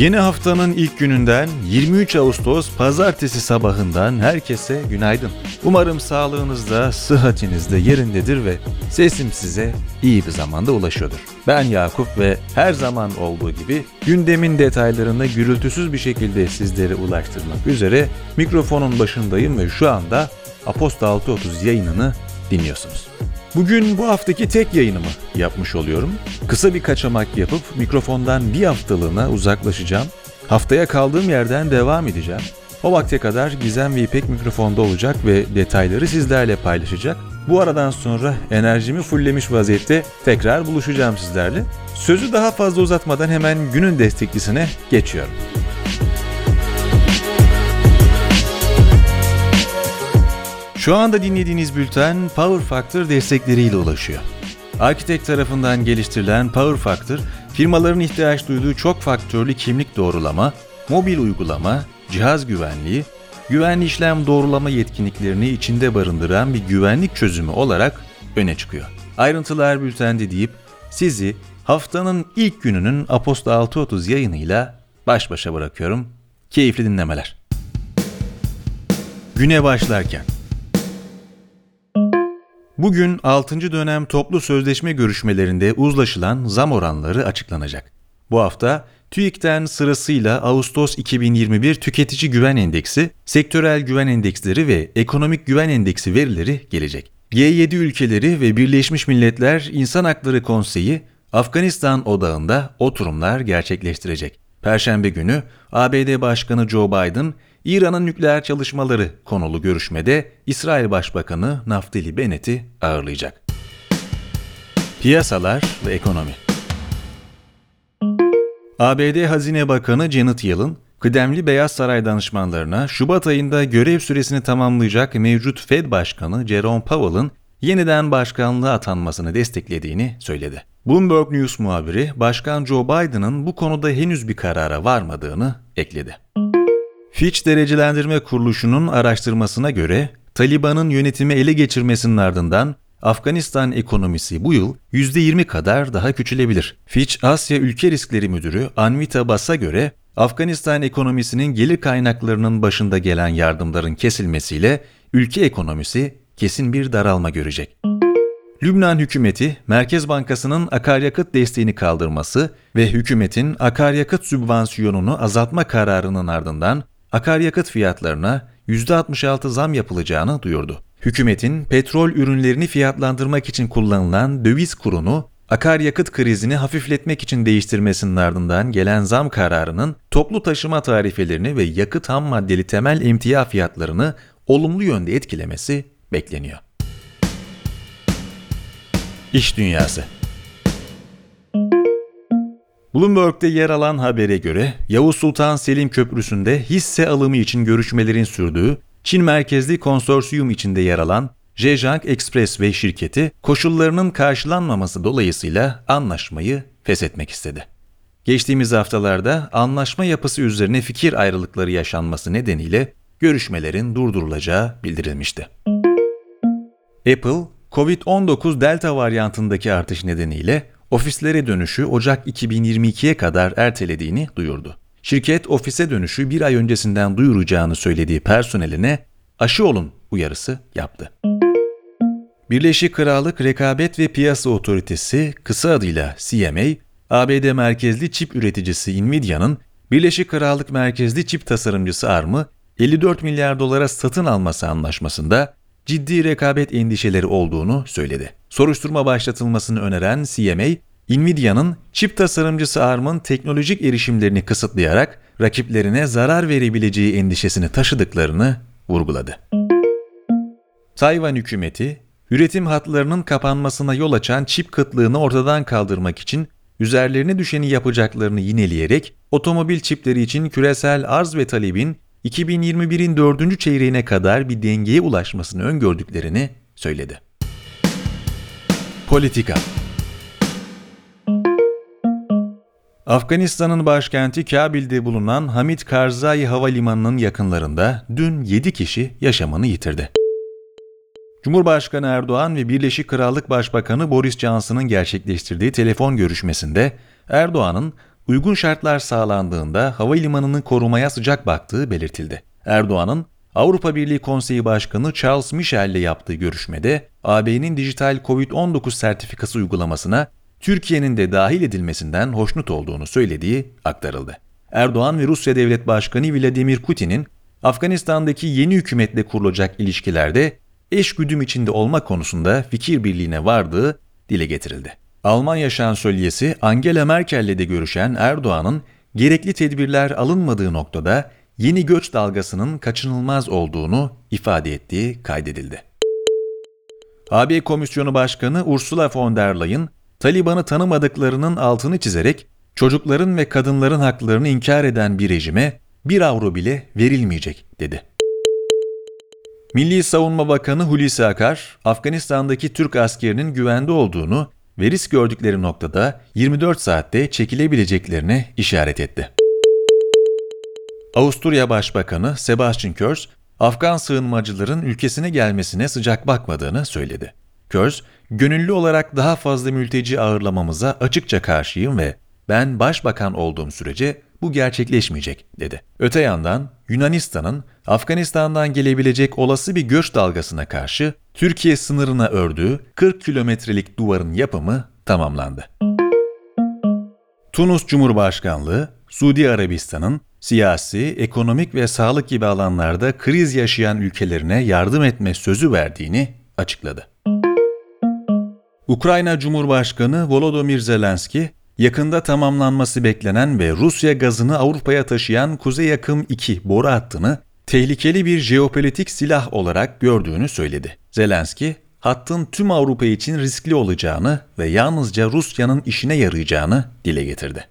Yeni haftanın ilk gününden 23 Ağustos Pazartesi sabahından herkese günaydın. Umarım sağlığınız da sıhhatiniz de yerindedir ve sesim size iyi bir zamanda ulaşıyordur. Ben Yakup ve her zaman olduğu gibi gündemin detaylarını gürültüsüz bir şekilde sizlere ulaştırmak üzere mikrofonun başındayım ve şu anda Aposta 630 yayınını dinliyorsunuz. Bugün bu haftaki tek yayınımı yapmış oluyorum. Kısa bir kaçamak yapıp mikrofondan bir haftalığına uzaklaşacağım. Haftaya kaldığım yerden devam edeceğim. O vakte kadar Gizem ve İpek mikrofonda olacak ve detayları sizlerle paylaşacak. Bu aradan sonra enerjimi fullemiş vaziyette tekrar buluşacağım sizlerle. Sözü daha fazla uzatmadan hemen günün desteklisine geçiyorum. Şu anda dinlediğiniz bülten Power Factor destekleriyle ulaşıyor. Architect tarafından geliştirilen Power Factor, firmaların ihtiyaç duyduğu çok faktörlü kimlik doğrulama, mobil uygulama, cihaz güvenliği, güvenli işlem doğrulama yetkinliklerini içinde barındıran bir güvenlik çözümü olarak öne çıkıyor. Ayrıntılar bültende deyip sizi haftanın ilk gününün Aposta 630 yayınıyla baş başa bırakıyorum. Keyifli dinlemeler. Güne başlarken. Bugün 6. dönem toplu sözleşme görüşmelerinde uzlaşılan zam oranları açıklanacak. Bu hafta TÜİK'ten sırasıyla Ağustos 2021 Tüketici Güven Endeksi, Sektörel Güven Endeksleri ve Ekonomik Güven Endeksi verileri gelecek. G7 ülkeleri ve Birleşmiş Milletler İnsan Hakları Konseyi, Afganistan odağında oturumlar gerçekleştirecek. Perşembe günü ABD Başkanı Joe Biden, İran'ın nükleer çalışmaları konulu görüşmede İsrail Başbakanı Naftali Bennett'i ağırlayacak. Piyasalar ve ekonomi. ABD Hazine Bakanı Janet Yellen, kıdemli Beyaz Saray danışmanlarına Şubat ayında görev süresini tamamlayacak mevcut Fed Başkanı Jerome Powell'ın yeniden başkanlığa atanmasını desteklediğini söyledi. Bloomberg News muhabiri, Başkan Joe Biden'ın bu konuda henüz bir karara varmadığını ekledi. Fitch Derecelendirme Kuruluşu'nun araştırmasına göre Taliban'ın yönetimi ele geçirmesinin ardından Afganistan ekonomisi bu yıl %20 kadar daha küçülebilir. Fitch Asya Ülke Riskleri Müdürü Anvita Bas'a göre Afganistan ekonomisinin gelir kaynaklarının başında gelen yardımların kesilmesiyle ülke ekonomisi kesin bir daralma görecek. Lübnan hükümeti, Merkez Bankası'nın akaryakıt desteğini kaldırması ve hükümetin akaryakıt sübvansiyonunu azaltma kararının ardından akaryakıt fiyatlarına %66 zam yapılacağını duyurdu. Hükümetin petrol ürünlerini fiyatlandırmak için kullanılan döviz kurunu akaryakıt krizini hafifletmek için değiştirmesinin ardından gelen zam kararının toplu taşıma tarifelerini ve yakıt ham maddeli temel emtia fiyatlarını olumlu yönde etkilemesi bekleniyor. İş dünyası. Bloomberg'de yer alan habere göre Yavuz Sultan Selim Köprüsü'nde hisse alımı için görüşmelerin sürdüğü Çin merkezli konsorsiyum içinde yer alan Zhejiang Expressway şirketi koşullarının karşılanmaması dolayısıyla anlaşmayı feshetmek istedi. Geçtiğimiz haftalarda anlaşma yapısı üzerine fikir ayrılıkları yaşanması nedeniyle görüşmelerin durdurulacağı bildirilmişti. Apple, Covid-19 Delta varyantındaki artış nedeniyle ofislere dönüşü Ocak 2022'ye kadar ertelediğini duyurdu. Şirket ofise dönüşü bir ay öncesinden duyuracağını söylediği personeline aşı olun uyarısı yaptı. Birleşik Krallık Rekabet ve Piyasa Otoritesi, kısa adıyla CMA, ABD merkezli çip üreticisi Nvidia'nın Birleşik Krallık merkezli çip tasarımcısı ARM'ı 54 milyar dolara satın alması anlaşmasında ciddi rekabet endişeleri olduğunu söyledi. Soruşturma başlatılmasını öneren CMA, Nvidia'nın çip tasarımcısı ARM'ın teknolojik erişimlerini kısıtlayarak rakiplerine zarar verebileceği endişesini taşıdıklarını vurguladı. Tayvan hükümeti, üretim hatlarının kapanmasına yol açan çip kıtlığını ortadan kaldırmak için üzerlerine düşeni yapacaklarını yineleyerek otomobil çipleri için küresel arz ve talebin 2021'in 4. çeyreğine kadar bir dengeye ulaşmasını öngördüklerini söyledi. Politika. Afganistan'ın başkenti Kabil'de bulunan Hamid Karzai Havalimanı'nın yakınlarında dün 7 kişi yaşamını yitirdi. Cumhurbaşkanı Erdoğan ve Birleşik Krallık Başbakanı Boris Johnson'ın gerçekleştirdiği telefon görüşmesinde Erdoğan'ın uygun şartlar sağlandığında havalimanını korumaya sıcak baktığı belirtildi. Erdoğan'ın Avrupa Birliği Konseyi Başkanı Charles Michel ile yaptığı görüşmede AB'nin dijital COVID-19 sertifikası uygulamasına Türkiye'nin de dahil edilmesinden hoşnut olduğunu söylediği aktarıldı. Erdoğan ve Rusya Devlet Başkanı Vladimir Putin'in Afganistan'daki yeni hükümetle kurulacak ilişkilerde eşgüdüm içinde olma konusunda fikir birliğine vardığı dile getirildi. Almanya şansölyesi Angela Merkel'le de görüşen Erdoğan'ın gerekli tedbirler alınmadığı noktada yeni göç dalgasının kaçınılmaz olduğunu ifade ettiği kaydedildi. AB Komisyonu Başkanı Ursula von der Leyen, Taliban'ı tanımadıklarının altını çizerek çocukların ve kadınların haklarını inkar eden bir rejime 1 avro bile verilmeyecek dedi. Milli Savunma Bakanı Hulusi Akar, Afganistan'daki Türk askerinin güvende olduğunu ve risk gördükleri noktada 24 saatte çekilebileceklerine işaret etti. Avusturya Başbakanı Sebastian Kurz, Afgan sığınmacıların ülkesine gelmesine sıcak bakmadığını söyledi. Kurz, gönüllü olarak daha fazla mülteci ağırlamamıza açıkça karşıyım ve ben başbakan olduğum sürece bu gerçekleşmeyecek dedi. Öte yandan Yunanistan'ın Afganistan'dan gelebilecek olası bir göç dalgasına karşı Türkiye sınırına ördüğü 40 kilometrelik duvarın yapımı tamamlandı. Tunus Cumhurbaşkanlığı, Suudi Arabistan'ın siyasi, ekonomik ve sağlık gibi alanlarda kriz yaşayan ülkelerine yardım etme sözü verdiğini açıkladı. Ukrayna Cumhurbaşkanı Volodymyr Zelenski, yakında tamamlanması beklenen ve Rusya gazını Avrupa'ya taşıyan Kuzey Akım 2 boru hattını tehlikeli bir jeopolitik silah olarak gördüğünü söyledi. Zelenski, hattın tüm Avrupa için riskli olacağını ve yalnızca Rusya'nın işine yarayacağını dile getirdi.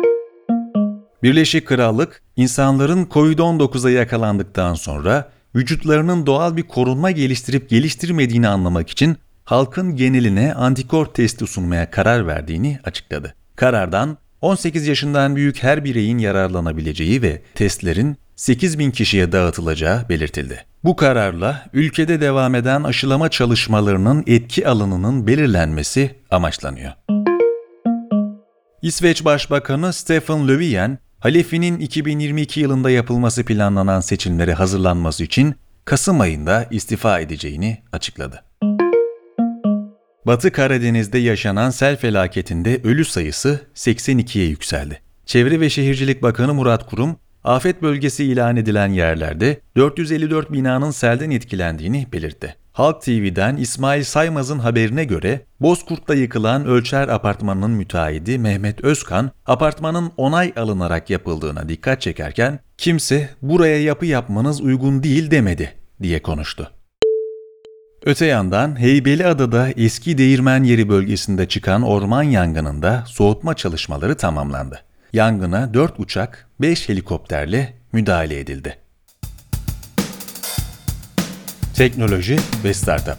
Birleşik Krallık, insanların COVID-19'a yakalandıktan sonra vücutlarının doğal bir korunma geliştirip geliştirmediğini anlamak için halkın geneline antikor testi sunmaya karar verdiğini açıkladı. Karardan 18 yaşından büyük her bireyin yararlanabileceği ve testlerin 8.000 kişiye dağıtılacağı belirtildi. Bu kararla ülkede devam eden aşılama çalışmalarının etki alanının belirlenmesi amaçlanıyor. İsveç Başbakanı Stefan Löfven, Halef'in 2022 yılında yapılması planlanan seçimlere hazırlanması için Kasım ayında istifa edeceğini açıkladı. Batı Karadeniz'de yaşanan sel felaketinde ölü sayısı 82'ye yükseldi. Çevre ve Şehircilik Bakanı Murat Kurum, afet bölgesi ilan edilen yerlerde 454 binanın selden etkilendiğini belirtti. Halk TV'den İsmail Saymaz'ın haberine göre Bozkurt'ta yıkılan Ölçer Apartmanı'nın müteahhidi Mehmet Özkan, apartmanın onay alınarak yapıldığına dikkat çekerken kimse buraya yapı yapmanız uygun değil demedi diye konuştu. Öte yandan Heybeliada'da eski değirmen yeri bölgesinde çıkan orman yangınında soğutma çalışmaları tamamlandı. Yangına 4 uçak, 5 helikopterle müdahale edildi. Teknoloji ve Startup.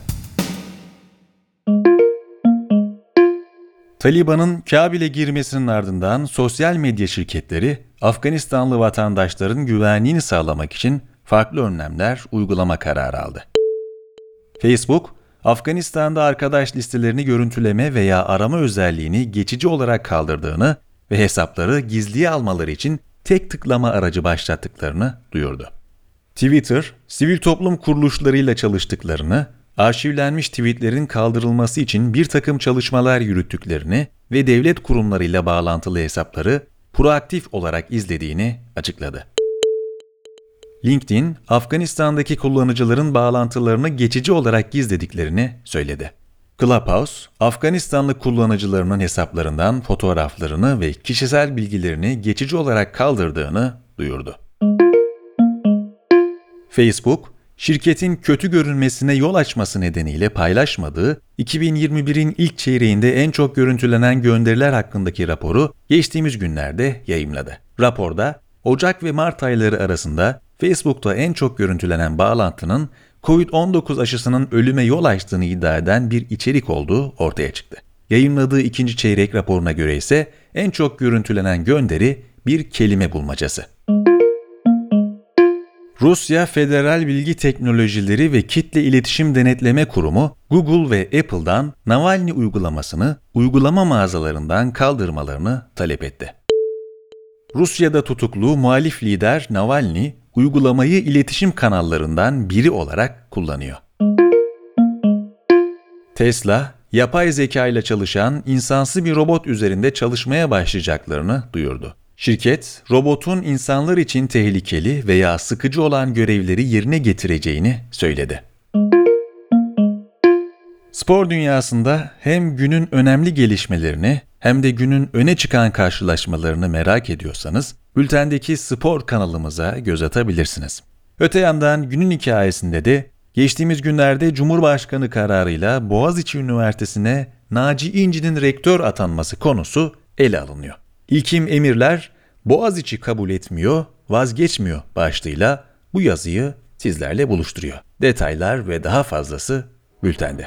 Taliban'ın Kabil'e girmesinin ardından sosyal medya şirketleri Afganistanlı vatandaşların güvenliğini sağlamak için farklı önlemler uygulama kararı aldı. Facebook, Afganistan'da arkadaş listelerini görüntüleme veya arama özelliğini geçici olarak kaldırdığını ve hesapları gizliye almaları için tek tıklama aracı başlattıklarını duyurdu. Twitter, sivil toplum kuruluşlarıyla çalıştıklarını, arşivlenmiş tweetlerin kaldırılması için bir takım çalışmalar yürüttüklerini ve devlet kurumlarıyla bağlantılı hesapları proaktif olarak izlediğini açıkladı. LinkedIn, Afganistan'daki kullanıcıların bağlantılarını geçici olarak gizlediklerini söyledi. Clubhouse, Afganistanlı kullanıcılarının hesaplarından fotoğraflarını ve kişisel bilgilerini geçici olarak kaldırdığını duyurdu. Facebook, şirketin kötü görünmesine yol açması nedeniyle paylaşmadığı 2021'in ilk çeyreğinde en çok görüntülenen gönderiler hakkındaki raporu geçtiğimiz günlerde yayımladı. Raporda, Ocak ve Mart ayları arasında Facebook'ta en çok görüntülenen bağlantının COVID-19 aşısının ölüme yol açtığını iddia eden bir içerik olduğu ortaya çıktı. Yayınladığı ikinci çeyrek raporuna göre ise en çok görüntülenen gönderi bir kelime bulmacası. Rusya Federal Bilgi Teknolojileri ve Kitle İletişim Denetleme Kurumu, Google ve Apple'dan Navalny uygulamasını uygulama mağazalarından kaldırmalarını talep etti. Rusya'da tutuklu muhalif lider Navalny, uygulamayı iletişim kanallarından biri olarak kullanıyor. Tesla, yapay zeka ile çalışan insansı bir robot üzerinde çalışmaya başlayacaklarını duyurdu. Şirket, robotun insanlar için tehlikeli veya sıkıcı olan görevleri yerine getireceğini söyledi. Spor dünyasında hem günün önemli gelişmelerini hem de günün öne çıkan karşılaşmalarını merak ediyorsanız, bültendeki spor kanalımıza göz atabilirsiniz. Öte yandan günün hikayesinde de geçtiğimiz günlerde Cumhurbaşkanı kararıyla Boğaziçi Üniversitesi'ne Naci İnci'nin rektör atanması konusu ele alınıyor. İlkim emirler Boğaziçi kabul etmiyor, vazgeçmiyor başlığıyla bu yazıyı sizlerle buluşturuyor. Detaylar ve daha fazlası bültende.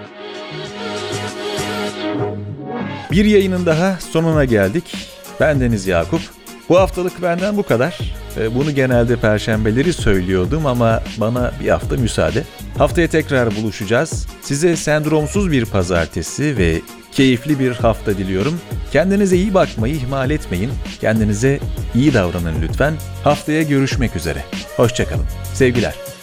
Bir yayının daha sonuna geldik. Bendeniz Yakup. Bu haftalık benden bu kadar. Bunu genelde perşembeleri söylüyordum ama bana bir hafta müsaade. Haftaya tekrar buluşacağız. Size sendromsuz bir pazartesi ve keyifli bir hafta diliyorum. Kendinize iyi bakmayı ihmal etmeyin. Kendinize iyi davranın lütfen. Haftaya görüşmek üzere. Hoşça kalın. Sevgiler.